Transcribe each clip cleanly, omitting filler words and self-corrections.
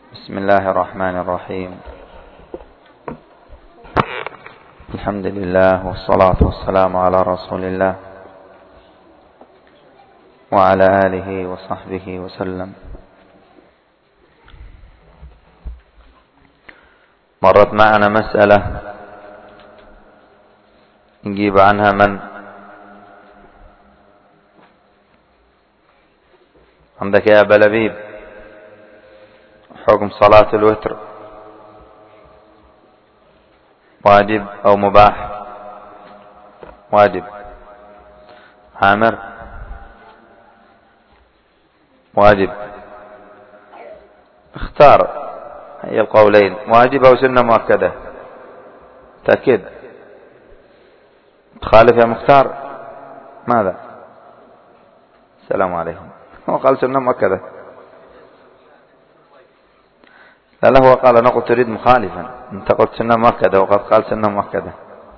بسم الله الرحمن الرحيم. الحمد لله والصلاة والسلام على رسول الله وعلى آله وصحبه وسلم. مرت معنا مسألة نجيب عنها من عندك يا أبا لبيب؟ حكم صلاة الوتر واجب أو مباح؟ واجب. عامر؟ واجب. اختار أي القولين، واجب أو سنة مؤكدة؟ تأكد. تخالف يا مختار؟ ماذا؟ السلام عليكم. هو قال سنة مؤكدة. لا هو قال أنا قلت تريد مخالفا، أنت قلت سنة مؤكدة وقد قال سنة مؤكدة.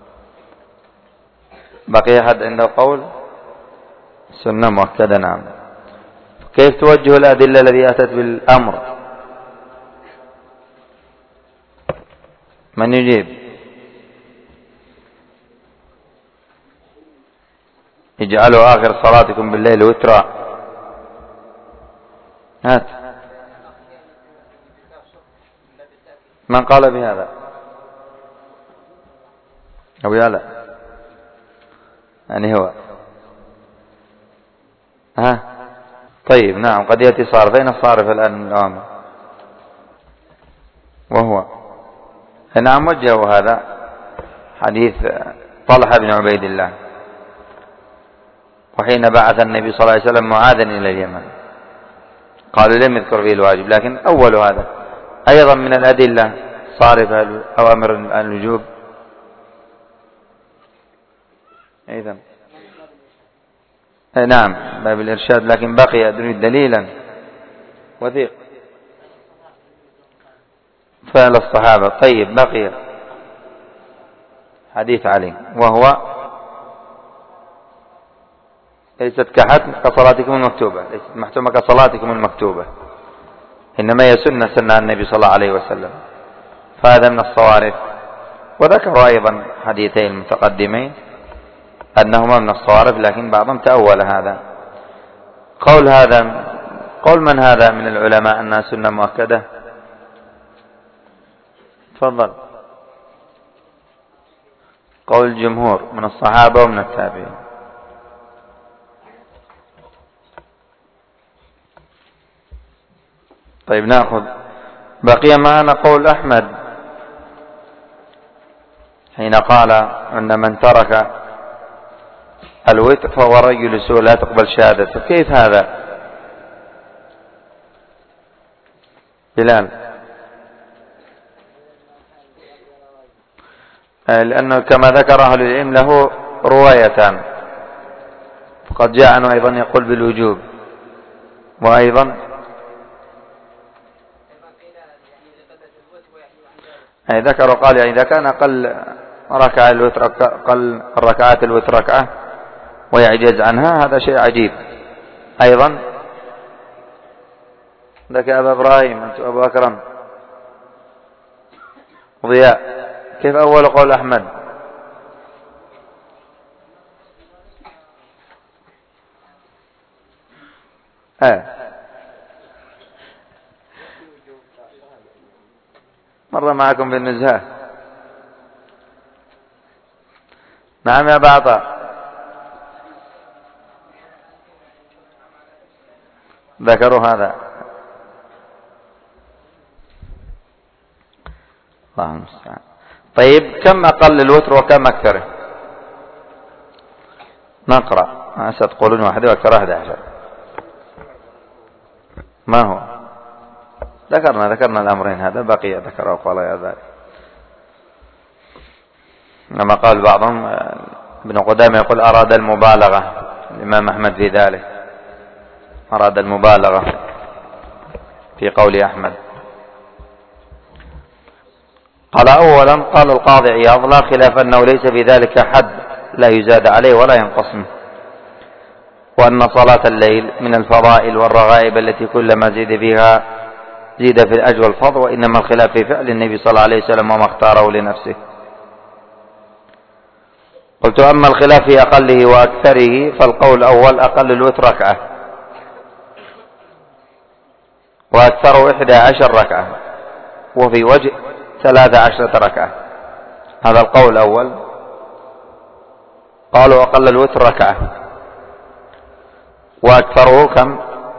بقي أحد عنده قول سنة مؤكدة؟ نعم. كيف توجه الأدلة التي أتت بالأمر؟ من يجيب؟ اجعلوا آخر صلاتكم بالليل وترا. هات. من قال بهذا؟ أو يالا يعني هو طيب نعم، قد يأتي صارف. أين الصارف الآن من الأوامر؟ وهو نعم وجهه هذا حديث طلحة بن عبيد الله، وحين بعث النبي صلى الله عليه وسلم معاذا إلى اليمن قالوا لم يذكر فيه الواجب، لكن أول هذا أيضا من الأدلة صارفة أوامر الوجوب. أيضا نعم باب الإرشاد، لكن بقي أدري دليلا وثيق فعل الصحابة. طيب بقي حديث علي، وهو ليست كصلاتكم المكتوبة، ليست محتومة كصلاتكم المكتوبة، إنما هي سنة النبي صلى الله عليه وسلم، فهذا من الصوارف. وذكروا أيضا حديثين المتقدمين أنهما من الصوارف، لكن بعضهم تأول هذا. قول من هذا من العلماء أنها سنة مؤكدة؟ تفضل. قول الجمهور من الصحابة ومن التابعين. طيب نأخذ. بقي معنا قول أحمد حين قال أن من ترك الوتر فهو رجل سوء لا تقبل شهادته. كيف هذا؟ بلال. لأنه كما ذكر أهل العلم له روايتان، فقد جاء عنه أيضا يقول بالوجوب، وأيضا ذكر قال يعني إذا كان أقل ركعة الوتر أقل الركعات الوتر ركعة ويعجز عنها، هذا شيء عجيب. أيضا ذاك أبا إبراهيم، أنت أبو أكرم، ضياء، كيف أول قول أحمد؟ مر معكم بالنزهة. نعم يا بعض. ذكروا هذا. الله المستعان. طيب كم أقل الوتر وكم أكثره؟ نقرأ. ستقولون واحد وأكثر 11. ما هو؟ ذكرنا الأمرين، هذا بقي ذكره قال يا ذلك. لما قال بعضهم ابن قدامة يقول أراد المبالغة، الإمام أحمد في ذلك أراد المبالغة في قول أحمد. قال أولا قال القاضي عياض لا خلاف أنه ليس في ذلك حد لا يزاد عليه ولا ينقص منه، وأن صلاة الليل من الفضائل والرغائب التي كلما زيد فيها زيد في الأجر والفضل، وإنما الخلاف في فعل النبي صلى الله عليه وسلم وما اختاره لنفسه. قلت أما الخلاف في أقله وأكثره فالقول الأول أقل الوتر ركعة وأكثره 11 ركعة، وفي وجه 13 ركعة. هذا القول الأول. قالوا أقل الوتر ركعة وأكثره كم؟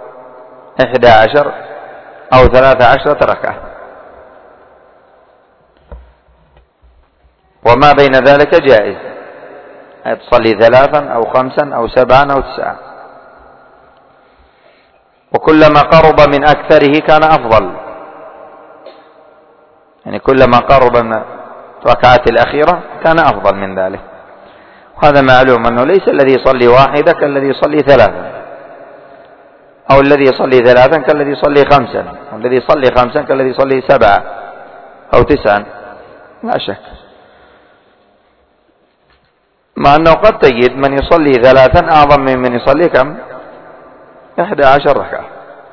11 أو 13 ركعة، وما بين ذلك جائز، تصلي 3 أو 5 أو 7 أو 9، وكلما قرب من أكثره كان أفضل، يعني كلما قرب من الركعات الأخيرة كان أفضل من ذلك. وهذا معلوم أنه ليس الذي يصلي واحدة كالذي يصلي 3، أو الذي يصلي 3 كالذي يصلي 5، أو الذي يصلي 5 كالذي يصلي 7 أو 9، لا شك. مع أنه قد تجد من يصلي 3 أعظم من يصلي كم؟ 11 ركعة،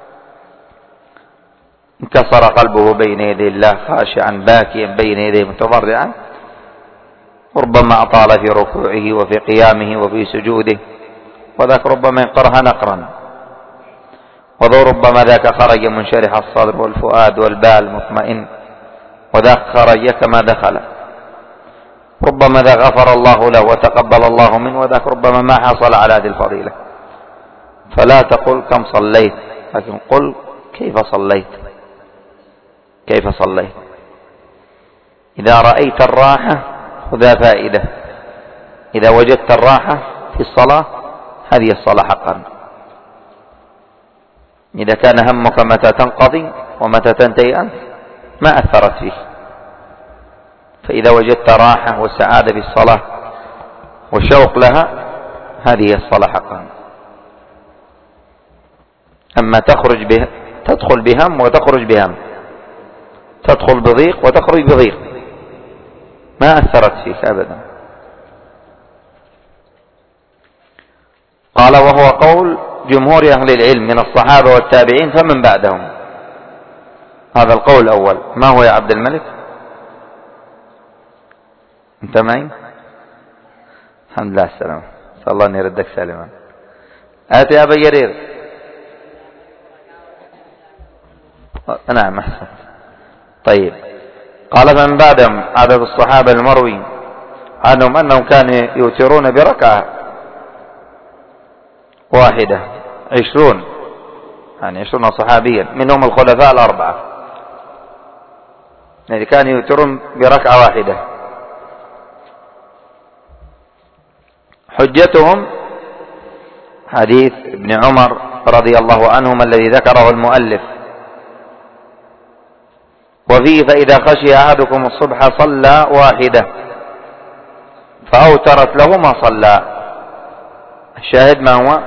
انكسر قلبه بين يدي الله خاشعا باكيا بين يديه متضرعا، وربما أطال في ركوعه وفي قيامه وفي سجوده، وذاك ربما ينقرها نقرا، وذو ربما ذاك خرج منشرح الصدر والفؤاد والبال مطمئن، وذاك خرج كما دخل، ربما ذاك غفر الله له وتقبل الله منه، وذاك ربما ما حصل على هذه الفضيلة. فلا تقل كم صليت، لكن قل كيف صليت، كيف صليت. إذا رأيت الراحة وذا فائدة، إذا وجدت الراحة في الصلاة هذه الصلاة حقا. إذا كان همك متى تنقضي ومتى تنتهي أنت ما أثرت فيه، فإذا وجدت راحة وسعادة بالصلاة وشوق لها هذه الصلاة حقا. أما تدخل بهم وتخرج بهم، تدخل بضيق وتخرج بضيق، ما أثرت فيك أبدا. قال وهو قول جمهور أهل العلم من الصحابة والتابعين فمن بعدهم. هذا القول الأول. ما هو يا عبد الملك؟ أنت معي؟ الحمد لله السلام، صلى الله أن يردك سالما. آتي يا أبا جرير. نعم أحسن. طيب. قال فمن بعدهم عدد الصحابة المروي عنهم أنهم كانوا يوترون بركعة واحدة 20، يعني 20 صحابيا منهم الخلفاء الأربعة، يعني كانوا يوترون بركعة واحدة. حجتهم حديث ابن عمر رضي الله عنهما الذي ذكره المؤلف، وفيه فإذا خشي أحدكم الصبح صلى واحدة فأوترت له ما صلى. الشاهد ما هو؟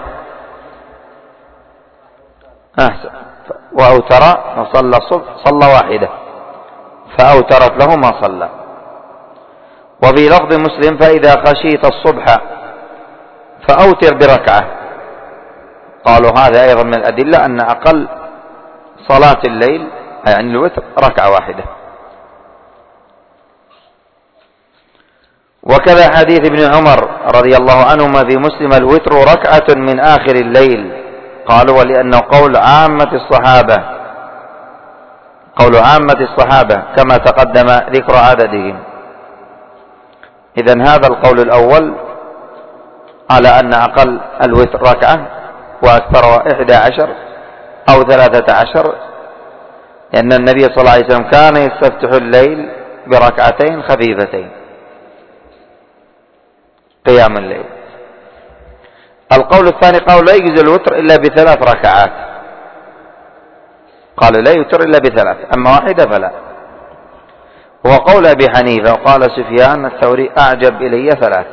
أحسن. وأوتر وصلى الصبح صلى واحدة فأوترت له ما صلى. وفي لفظ مسلم فإذا خشيت الصبح فأوتر بركعة. قالوا هذا أيضا من الأدلة أن أقل صلاة الليل يعني الوتر ركعة واحدة. وكذا حديث ابن عمر رضي الله عنهما في مسلم الوتر ركعة من آخر الليل. قالوا ولأنه قول عامة الصحابة كما تقدم ذكر عددهم. إذن هذا القول الأول على أن أقل الوتر ركعة وأكثرها 11 أو 13، لأن النبي صلى الله عليه وسلم كان يستفتح الليل بركعتين خفيفتين قيام الليل. القول الثاني قال لا يجوز الوتر إلا ب3 ركعات، قالوا لا يوتر إلا ب3، أما واحدة فلا. هو قول أبي حنيفة. وقال سفيان الثوري أعجب إلي 3.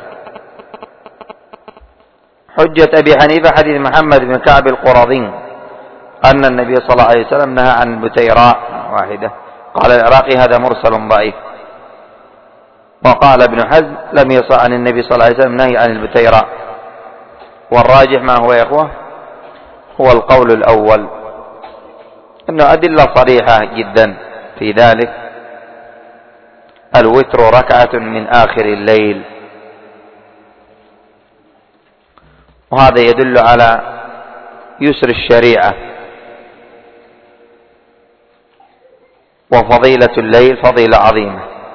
حجة أبي حنيفة حديث محمد بن كعب القرظي أن النبي صلى الله عليه وسلم نهى عن البتيراء واحدة. قال العراقي هذا مرسل ضعيف. وقال ابن حزم لم يصح عن النبي صلى الله عليه وسلم نهي عن البتيراء. والراجح ما هو يا إخوة؟ هو القول الأول، أنه أدلة صريحة جدا في ذلك. الوتر ركعة من آخر الليل، وهذا يدل على يسر الشريعة وفضيلة الليل فضيلة عظيمة.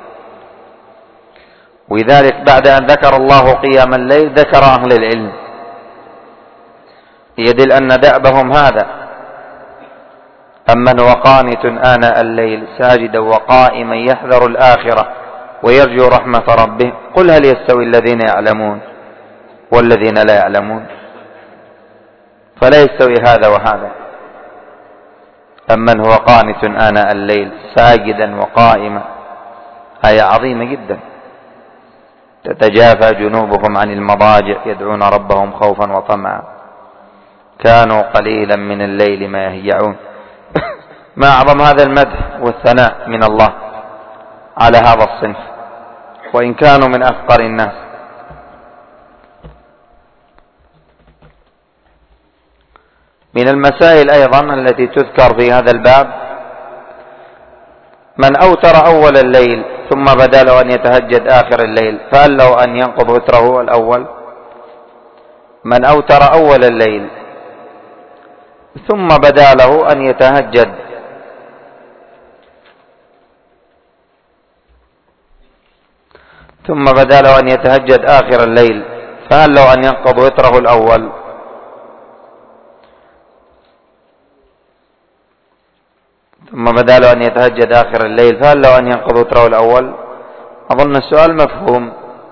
ولذلك بعد أن ذكر الله قيام الليل ذكر أهل العلم، يدل أن دأبهم هذا. أمن هو قانت آناء الليل ساجدا وقائما يحذر الآخرة ويرجو رحمة ربه قل هل يستوي الذين يعلمون والذين لا يعلمون؟ فلا يستوي هذا وهذا. أمن هو قانت آناء الليل ساجدا وقائما، آية عظيمة جدا. تتجافى جنوبهم عن المضاجع يدعون ربهم خوفا وطمعا كانوا قليلا من الليل ما يهجعون. ما أعظم هذا المدح والثناء من الله على هذا الصنف، وإن كانوا من أفقر الناس. من المسائل أيضا التي تذكر في هذا الباب من أوتر أول الليل ثم بدا له أن يتهجد آخر الليل فهل له أن ينقض وتره الأول؟ من أوتر أول الليل ثم بدا له أن يتهجد آخر الليل فهل له أن ينقض وتره الأول؟ ثم بدا له أن يتهجد آخر الليل فهل له أن ينقض وتره الأول؟ أظن السؤال مفهوم.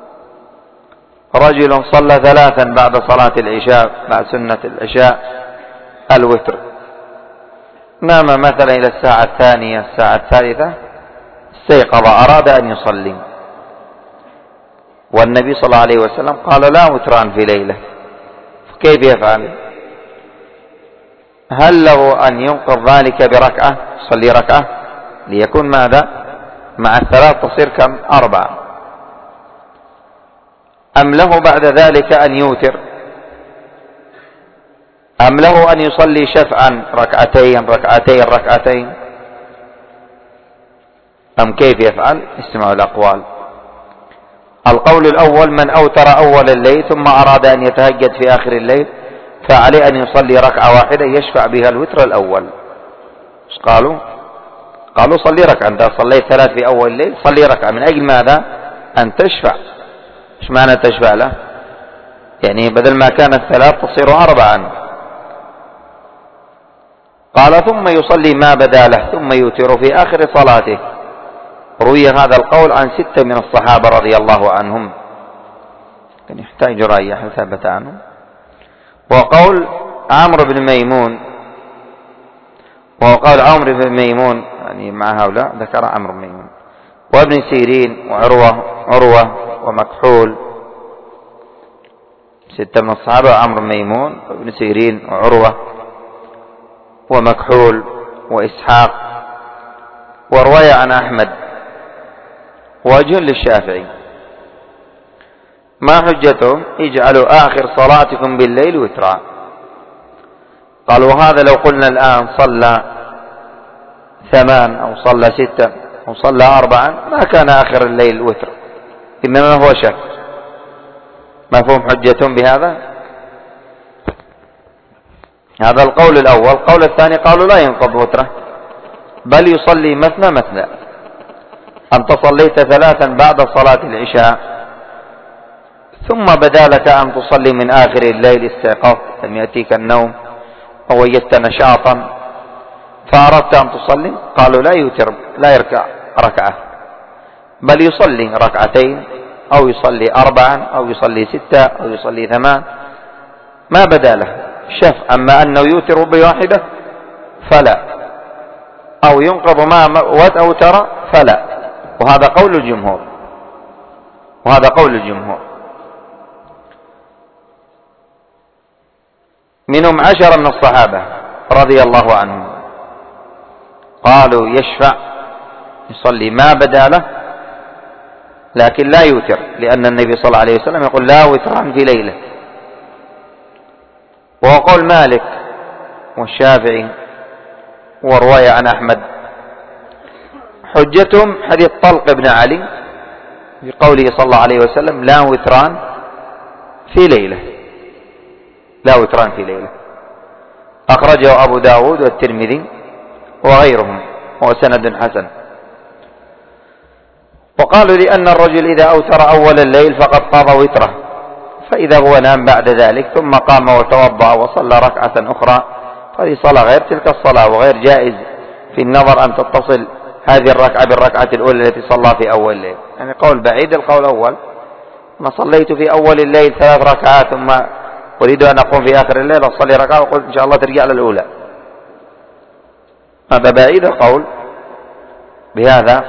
رجل صلى 3 بعد صلاة العشاء، بعد سنة العشاء الوتر، نام مثلا إلى الساعة 2 الساعة 3 استيقظ أراد أن يصلي، والنبي صلى الله عليه وسلم قال لا وتران في ليلة، كيف يفعل؟ هل له أن ينقض ذلك بركعة، يصلي ركعة ليكون ماذا؟ مع 3 تصير كم؟ 4. أم له بعد ذلك أن يوتر؟ أم له أن يصلي شفعا ركعتين؟ أم كيف يفعل؟ اسمعوا الأقوال. القول الأول من أوتر أول الليل ثم أراد أن يتهجد في آخر الليل فعليه أن يصلي ركعة واحدة يشفع بها الوتر الأول. ايش قالوا؟ قالوا صلي ركعة، أنت صليت 3 في أول الليل صلي ركعة. من أجل ماذا؟ أن تشفع. ايش معنى تشفع له؟ يعني بدل ما كانت 3 تصير 4. قال ثم يصلي ما بدا له ثم يوتر في آخر صلاته. روي هذا القول عن 6 من الصحابة رضي الله عنهم، كان يحتاج رأي ثبت عنه. وقول عمرو بن ميمون، يعني مع هؤلاء ذكر عمرو بن ميمون وابن سيرين وعروة ومكحول. 6 من الصحابة عمرو بن ميمون وابن سيرين وعروة ومكحول وإسحاق. ورواية عن أحمد وجه للشافعي. ما حجتهم؟ اجعلوا آخر صلاتكم بالليل وترا. قالوا هذا لو قلنا الآن صلى 8 أو صلى 6 أو صلى 4 ما كان آخر الليل وتر، إنما هو شك. مفهوم حجتهم بهذا؟ هذا القول الأول. القول الثاني قالوا لا ينقض وتره بل يصلي مثنى. أنت صليت 3 بعد صلاة العشاء ثم بدا لك أن تصلي من آخر الليل، استيقظت لم يأتيك النوم أو وجدت نشاطا فأردت أن تصلي، قالوا لا يركع ركعة بل يصلي 2 أو يصلي 4 أو يصلي 6 أو يصلي 8 ما بدا له شف. أما أنه يوتر بواحدة فلا، أو ينقض ما أوتر فلا. وهذا قول الجمهور. منهم 10 من الصحابة رضي الله عنهم قالوا يشفع يصلي ما بدا له لكن لا يوتر، لأن النبي صلى الله عليه وسلم يقول لا وتران في ليلة. وهو قول مالك والشافعي ورواية عن أحمد. حجتهم حديث طلق بن علي في قوله صلى الله عليه وسلم لا وتران في ليلة، لا وتران في ليلة، أخرجه أبو داود والترمذي وغيرهم وسند حسن. وقالوا لأن الرجل إذا أوتر أول الليل فقد قضى وتره، فإذا هو نام بعد ذلك ثم قام وتوضأ وصلى ركعة أخرى فهذه صلاة غير تلك الصلاة، وغير جائز في النظر أن تتصل هذه الركعة بالركعة الأولى التي صلى في أول الليل. يعني قول بعيد القول الأول، ما صليت في أول الليل 3 ركعات ثم أريد أن أقوم في آخر الليل أصلي ركعة وقلت إن شاء الله ترجع للأولى، هذا بعيد القول بهذا.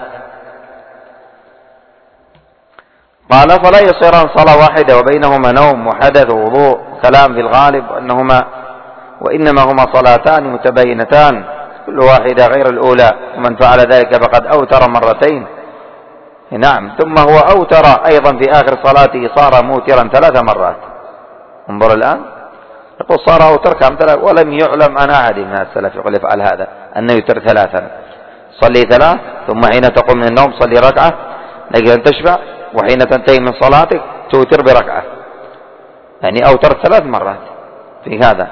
قال فلا يصيران صلاة واحدة وبينهما نوم وحدث ووضوء كلام في الغالب وإنما هما صلاتان متباينتان كل واحدة غير الأولى، ومن فعل ذلك فقد أوتر مرتين. نعم، ثم هو أوتر أيضا في آخر صلاته صار موترا 3 مرات. انظر الآن يقول صار أوتر كم 3، ولم يعلم عن أحد من السلف يقول يفعل هذا أنه يوتر 3، صلي 3 ثم حين تقوم من النوم صلي ركعة لكي أن تشبع، وحين تنتهي من صلاتك توتر بركعة، يعني أوتر 3 مرات في هذا.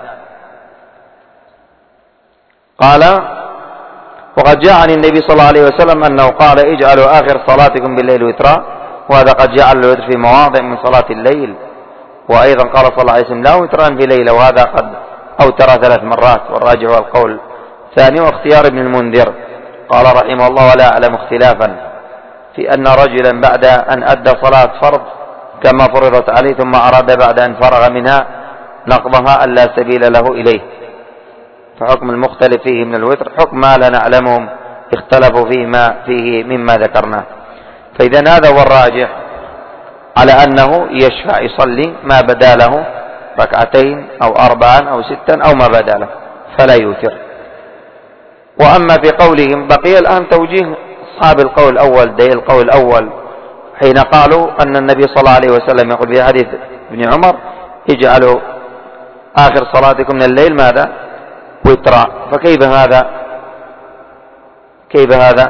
قال وقد جاء عن النبي صلى الله عليه وسلم أنه قال اجعلوا آخر صلاتكم بالليل وترا، وهذا قد جعل الوتر في مواضع من صلاة الليل. وأيضا قال صلى الله عليه وسلم لا وتران في ليلة، وهذا قد أوتر 3 مرات، والراجح هو القول الثاني واختيار ابن المنذر. قال رحمه الله ولا أعلم اختلافا في أن رجلا بعد أن أدى صلاة فرض كما فرضت عليه ثم أراد بعد أن فرغ منها نقضها ألا سبيل له إليه، فحكم المختلف فيه من الوتر حكم ما لا نعلمهم اختلفوا فيه مما ذكرناه. فإذا هذا هو الراجح على أنه يشفع يصلي ما بدا له 2 أو 4 أو 6 أو ما بدا له فلا يوتر. وأما في قولهم بقي الآن توجيه أصحاب القول الأول، دليل القول الأول حين قالوا أن النبي صلى الله عليه وسلم يقول في حديث ابن عمر اجعلوا آخر صلاتكم من الليل ماذا؟ وترا. فكيف هذا؟ كيف هذا؟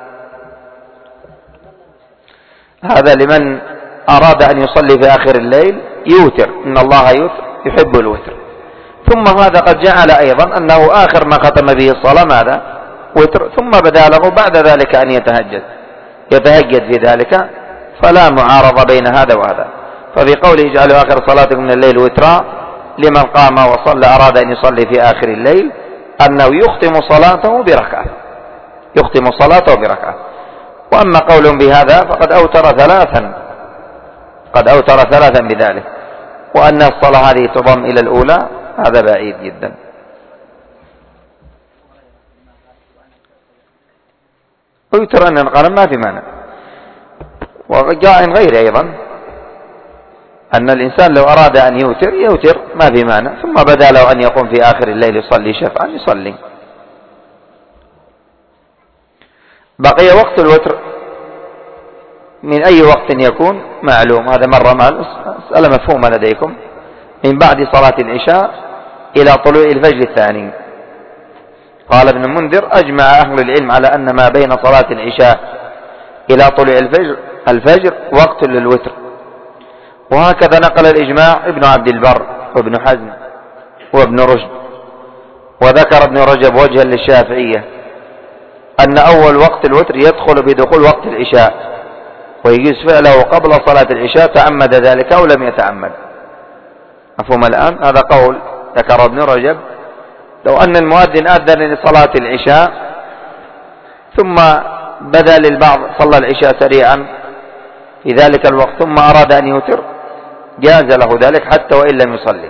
هذا لمن أراد أن يصلي في آخر الليل يوتر، إن الله يوتر يحب الوتر. ثم هذا قد جعل أيضا أنه آخر ما ختم به الصلاة ماذا؟ وتر، ثم بدا له بعد ذلك أن يتهجد في ذلك، فلا معارضة بين هذا وهذا. ففي قوله اجعلوا آخر صلاتكم من الليل وترا لمن قام وصلى أراد أن يصلي في آخر الليل أنه يختم صلاته بركعة، يختم صلاته بركعة. وأما قولهم بهذا فقد أوتر 3، قد أوتر 3 بذلك، وأن الصلاة هذه تضم إلى الأولى هذا بعيد جدا. ويتر أن القلم ما في معنى. وجاء عن غير أيضا أن الإنسان لو أراد أن يوتر ما في معنى، ثم بدا له أن يقوم في آخر الليل يصلي شفعا يصلي. بقي وقت الوتر من أي وقت يكون معلوم، هذا مرة مسألة مفهومة لديكم، من بعد صلاة العشاء إلى طلوع الفجر الثاني. قال ابن المنذر أجمع أهل العلم على أن ما بين صلاة العشاء إلى طلوع الفجر وقت للوتر، وهكذا نقل الإجماع ابن عبد البر وابن حزم وابن رشد. وذكر ابن رجب وجها للشافعية أن أول وقت الوتر يدخل بدخول وقت العشاء، ويجوز فعله قبل صلاة العشاء تعمد ذلك أو لم يتعمد. مفهوم الآن؟ هذا قول ذكر ابن رجب. لو أن المؤذن أذن لصلاة العشاء ثم بدا للبعض صلى العشاء سريعا في ذلك الوقت ثم أراد أن يوتر جاز له ذلك حتى وإن لم يصلي،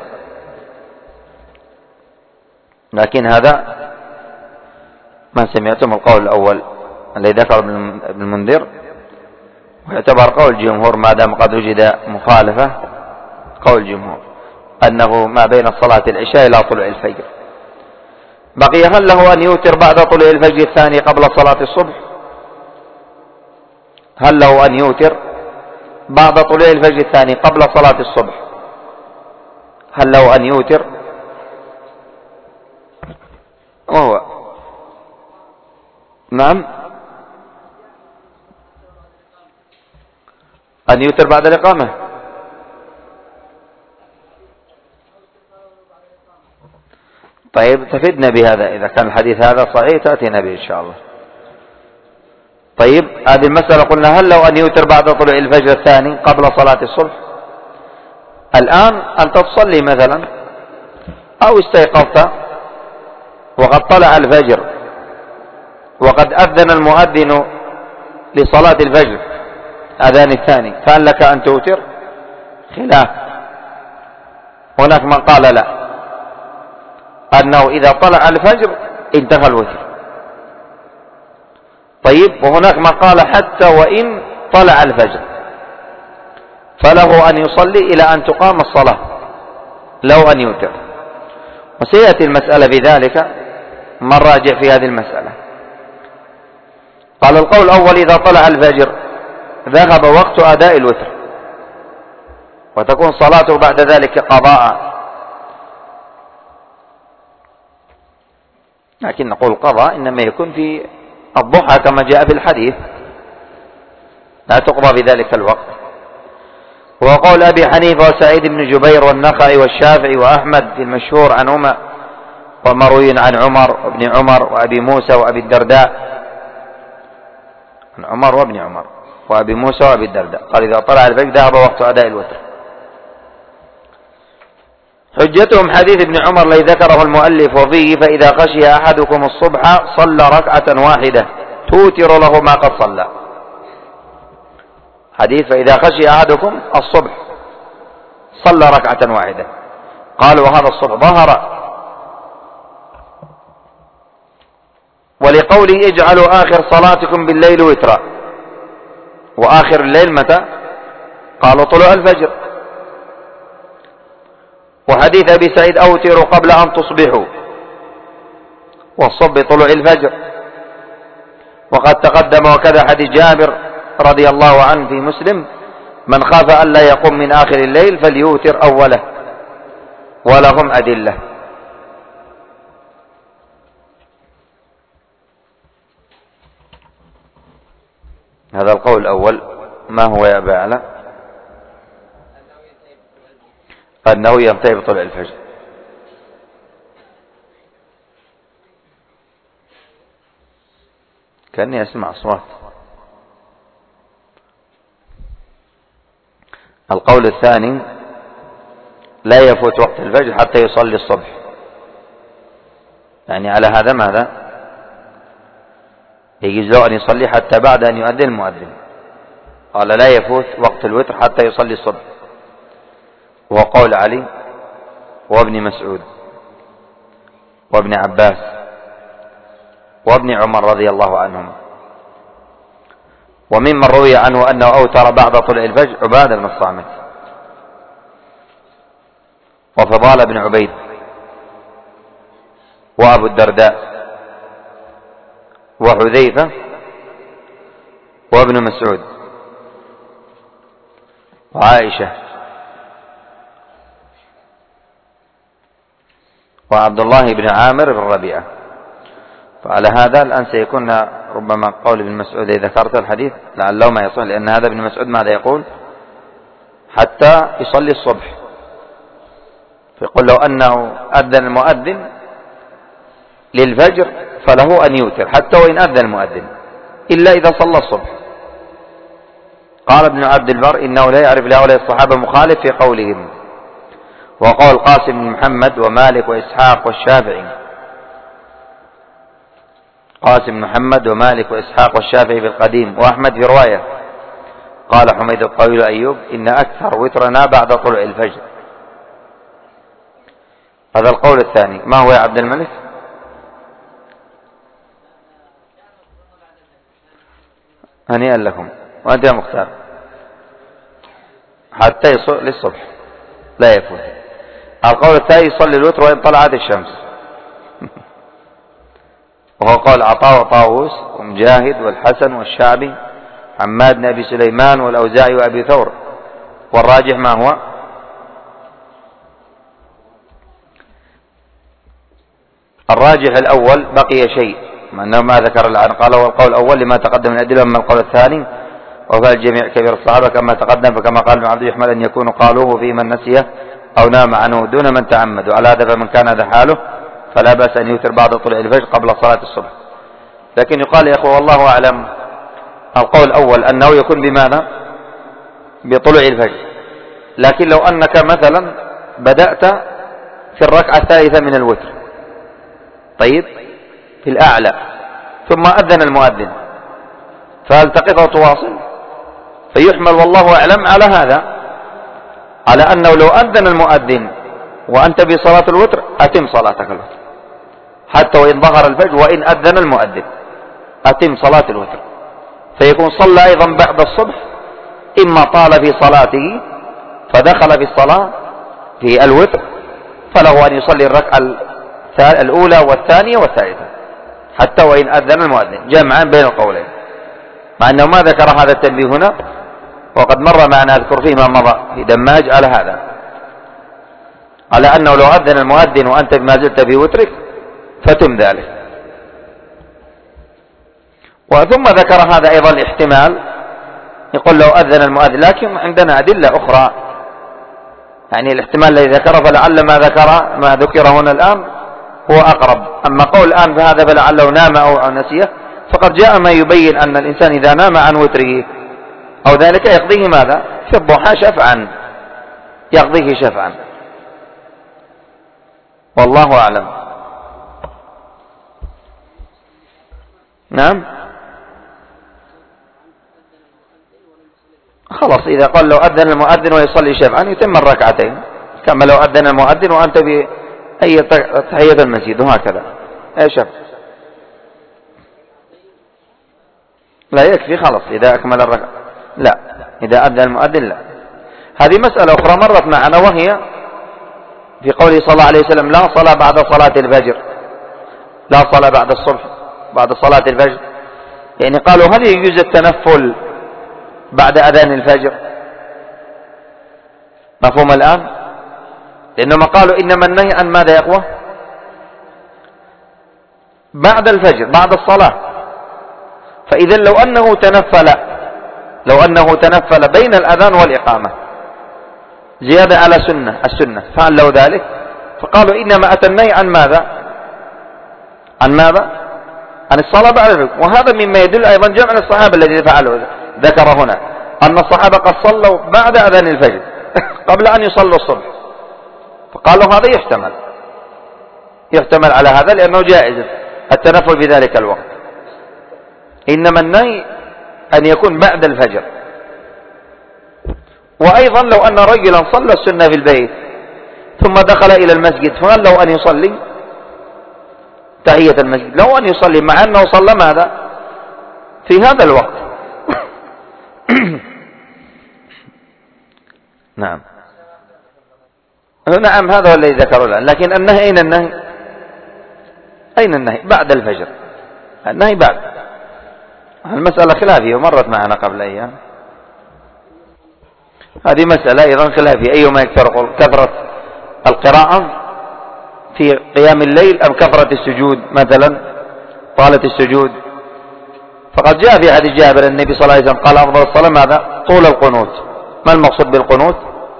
لكن هذا ما سمعتم القول الأول الذي ذكر ابن المنذر، ويعتبر قول الجمهور ما دام قد وجد مخالفة، قول الجمهور أنه ما بين صلاة العشاء إلى طلوع الفجر. بقي هل له أن يوتر بعد طلوع الفجر الثاني قبل صلاة الصبح؟ هل له أن يوتر بعد طلوع الفجر الثاني قبل صلاة الصبح؟ هل له أن يوتر؟ وهو نعم، أن يوتر بعد الإقامة. طيب تفيدنا بهذا، إذا كان الحديث هذا صحيح تأتينا به إن شاء الله. طيب هذه المسألة قلنا هل لو أن يوتر بعد طلوع الفجر الثاني قبل صلاة الصبح؟ الآن أنت تصلي مثلا أو استيقظت وقد طلع الفجر وقد أذن المؤذن لصلاة الفجر أذان الثاني، فهل لك أن توتر؟ خلاف، هناك من قال لا، أنه إذا طلع الفجر انتهى الوتر. طيب وهناك من قال حتى وإن طلع الفجر فله أن يصلي إلى أن تقام الصلاة لو أن يوتر، وسيأتي المسألة بذلك من راجع في هذه المسألة. قال القول الأول إذا طلع الفجر ذهب وقت أداء الوتر وتكون صلاته بعد ذلك قضاء، لكن نقول قضاء إنما يكون في الضحى كما جاء في الحديث، لا تقضى في ذلك الوقت. وقول أبي حنيفة وسعيد بن جبير والنخعي والشافعي وأحمد في المشهور عنهما ومروي عن عمر وابن عمر وأبي موسى وأبي الدرداء، عن عمر وابن عمر وأبي موسى وأبي الدرداء قال إذا طلع الفجر ذهب وقت أداء الوتر. حجتهم حديث ابن عمر الذي ذكره المؤلف وفيه فإذا خشي أحدكم الصبح صلى ركعة واحدة توتر له ما قد صلى. حديث فإذا خشي أحدكم الصبح صلى ركعة واحدة، قال وهذا الصبح ظهر. ولقوله اجعلوا آخر صلاتكم بالليل وترا، وآخر الليل متى؟ قالوا طلوع الفجر. وحديث أبي سعيد أوتروا قبل أن تصبحوا، والصبح طلوع الفجر. وقد تقدم وكذا حديث جابر رضي الله عنه في مسلم من خاف ألا يقوم من آخر الليل فليوتر أوله، ولهم أدلة. هذا القول الأول. ما هو يا أبا أعلى؟ أنه ينتهي بطلوع الفجر. كأني أسمع أصوات. القول الثاني لا يفوت وقت الفجر حتى يصلي الصبح، يعني على هذا ماذا؟ يجوز له أن يصلي حتى بعد أن يؤذن المؤذن. قال لا يفوت وقت الوتر حتى يصلي الصبح، وهو قول علي وابن مسعود وابن عباس وابن عمر رضي الله عنهم. وممن روي عنه أنه أوتر بعد طلوع الفجر عبادة بن الصامت وفضال بن عبيد وأبو الدرداء وحذيفة وابن مسعود وعائشة وعبد الله بن عامر بن ربيعة. فعلى هذا الآن سيكون ربما قول ابن مسعود إذا ذكرت الحديث لعله ما يصل، لأن هذا ابن مسعود ماذا يقول؟ حتى يصلي الصبح، فيقول لو أنه أذن المؤذن للفجر فله أن يوتر حتى وإن أذن المؤذن إلا إذا صلى الصبح. قال ابن عبد البر إنه لا يعرف لهؤلاء الصحابة مخالف في قولهم، وقول قاسم بن محمد ومالك وإسحاق والشافعي. قاسم بن محمد ومالك وإسحاق والشافعي في القديم، وأحمد في رواية. قال حميد الطويل أيوب إن أكثر وترنا بعد طلوع الفجر. هذا القول الثاني. ما هو يا عبد الملك؟ هنيئا لكم. وأنت يا مختار؟ حتى يصلي الصبح لا يفوت. القول الثاني يصلي الوتر وإن طلعت الشمس وهو قول عطاء وطاووس ومجاهد والحسن والشعبي حماد بن أبي سليمان والأوزاعي وأبي ثور. والراجح ما هو؟ الراجح الأول بقي شيء مع أنه ما ذكر الآن، قال والقول الأول لما تقدم من الأدلة، أما القول الثاني وفعل الجميع كبير الصحابة كما تقدم، فكما قال ابن عبد يحمل أن يكونوا قالوه في من نسيه أو نام عنه دون من تعمد، وعلى هذا فمن كان هذا حاله فلا بأس أن يوتر بعد طلوع الفجر قبل صلاة الصبح. لكن يقال يا أخوة والله أعلم القول الأول أنه يكون بماذا؟ بطلوع الفجر. لكن لو أنك مثلا بدأت في الركعة الثالثة من الوتر، طيب في الأعلى، ثم أذن المؤذن، فهل تقف وتواصل؟ فيحمل والله أعلم على هذا، على أنه لو أذن المؤذن وأنت بصلاة الوتر أتم صلاتك الوتر، حتى وإن ظهر الفجر وإن أذن المؤذن أتم صلاة الوتر، فيكون صلى أيضا بعد الصبح، إما طال في صلاته فدخل في الصلاة في الوتر فله أن يصلي الركعة الأولى والثانية والثالثة حتى وإن أذن المؤذن، جمعا بين القولين، مع أنه ما ذكر هذا التنبيه هنا، وقد مر معنا أذكر فيه ما مضى في دماج على هذا، على أنه لو أذن المؤذن وأنت ما زلت في وترك فتم ذلك. وثم ذكر هذا أيضا الاحتمال، يقول لو أذن المؤذن، لكن عندنا أدلة أخرى، يعني الاحتمال الذي ذكره فلعل ما ذكر هنا الآن هو أقرب. أما قول الآن فهذا فلعله نام أو نسيه، فقد جاء ما يبين أن الإنسان إذا نام عن وتره أو ذلك يقضيه ماذا؟ في الضحى شفعا، يقضيه شفعا، والله أعلم. نعم خلاص، إذا قال لو أذن المؤذن ويصلي شفعا يتم الركعتين، كما لو أذن المؤذن وأنت بأي تحية المسجد، وهكذا أي شفع. لا يكفي خلاص إذا أكمل الركعة، لا إذا أذن المؤذن لا. هذه مسألة أخرى مرت معنا، وهي في قوله صلى الله عليه وسلم لا صلاة بعد صلاة الفجر، لا صلاة بعد الصبح بعد صلاة الفجر، يعني قالوا هل يجوز التنفل بعد أذان الفجر؟ مفهوم الآن؟ لأنهم قالوا إنما النهي عن ماذا يا أخوة؟ بعد الفجر بعد الصلاة، فإذا لو أنه تنفل بين الأذان والإقامة زيادة على السنة فعل له ذلك، فقالوا إنما أتى النهي عن ماذا؟ عن الصلاة بعد الفجر. وهذا مما يدل أيضا جمع الصحابة الذين فعلوا ذكر هنا أن الصحابة قد صلوا بعد أذان الفجر قبل أن يصلوا الصبح، فقالوا هذا يحتمل على هذا، لأنه جائز التنفل في ذلك الوقت. إنما النهي أن يكون بعد الفجر. وأيضا لو أن رجلا صلى السنة في البيت ثم دخل إلى المسجد، فهل له أن يصلي تحية المسجد؟ له أن يصلي، مع أنه صلى ماذا في هذا الوقت. نعم هذا هو الذي ذكره الآن. لكن النهي أين النهي؟ بعد الفجر، النهي بعد. المسألة خلافية ومرت معنا قبل أيام، هذه مسألة أيضا خلافية، أيما يكثر كثرة القراءة في قيام الليل أم كثرة السجود، مثلا طالة السجود. فقد جاء في حديث جابر النبي صلى الله عليه وسلم قال أفضل الصلاة ماذا؟ طول القنوت. ما المقصود بالقنوت؟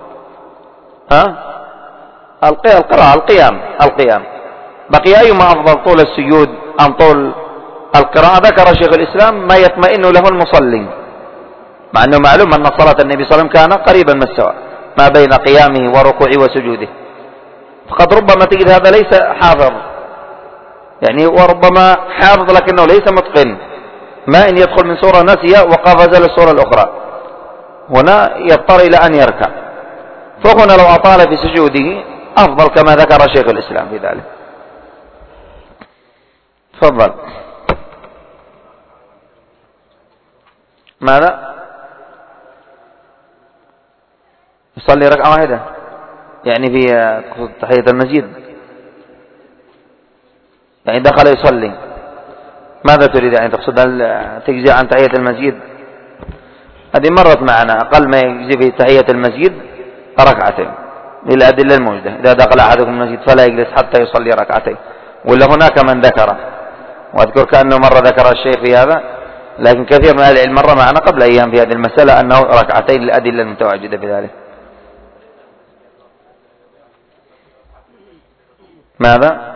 القراءة، القيام. بقي أيما أفضل، طول السجود أم طول القراءة؟ ذكر شيخ الإسلام ما يطمئن له المصلي، مع أنه معلوم أن صلاة النبي صلى الله عليه وسلم كان قريبا من السواء ما بين قيامه وركوعه وسجوده. فقد ربما تجد هذا ليس حافظ، يعني وربما حافظ لكنه ليس متقن، ما إن يدخل من سورة نسية وقفز للسورة الأخرى، هنا يضطر إلى أن يركع، فهنا لو أطال في سجوده أفضل كما ذكر شيخ الإسلام في ذلك. تفضل. ماذا؟ يصلي ركعة واحدة، يعني في تحية المسجد، يعني دخل يصلي، ماذا تريد؟ يعني تقصد هل تجزي عن تحية المسجد؟ هذه مرت معنا، أقل ما يجزي في تحية المسجد ركعتين للأدلة الموجودة. إذا دخل أحدكم المسجد فلا يجلس حتى يصلي ركعتين، ولا هناك من ذكر وأذكر كأنه مرة ذكر الشيخ في هذا، لكن كثير من أهل العلم مر معنا قبل أيام في هذه المسألة أنه ركعتين للأدلة المتواجدة في ذلك. ماذا؟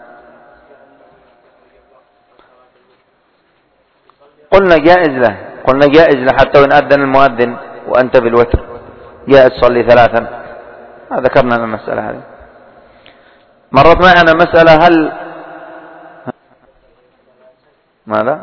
قلنا جائز له حتى وإن أذن المؤذن وأنت بالوتر جائز صلي ثلاثا. ذكرنا المسألة هذه. مرت معنا مسألة هل ماذا؟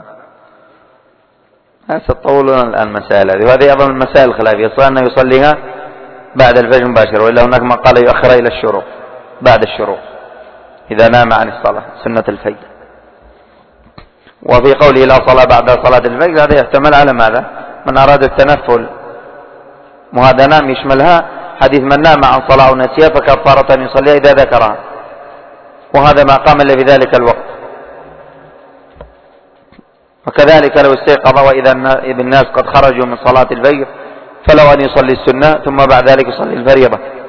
ستطولنا الآن مسائل هذه، وهذه أيضا من المسائل الخلافية، صار أنه يصليها بعد الفجر مباشرة، وإلا هناك من قال يؤخر إلى الشروق بعد الشروق إذا نام عن الصلاة سنة الفجر. وفي قوله لا صلاة بعد صلاة الفجر هذا يحتمل على ماذا؟ من أراد التنفل، وهذا نام يشملها حديث من نام عن صلاة ونسيها فكفارة أن يصليها إذا ذكرها، وهذا ما قام إلا في ذلك الوقت. وكذلك لو استيقظ وإذا الناس قد خرجوا من صلاة الفجر فلو أن يصلي السنة ثم بعد ذلك يصلي الفريضة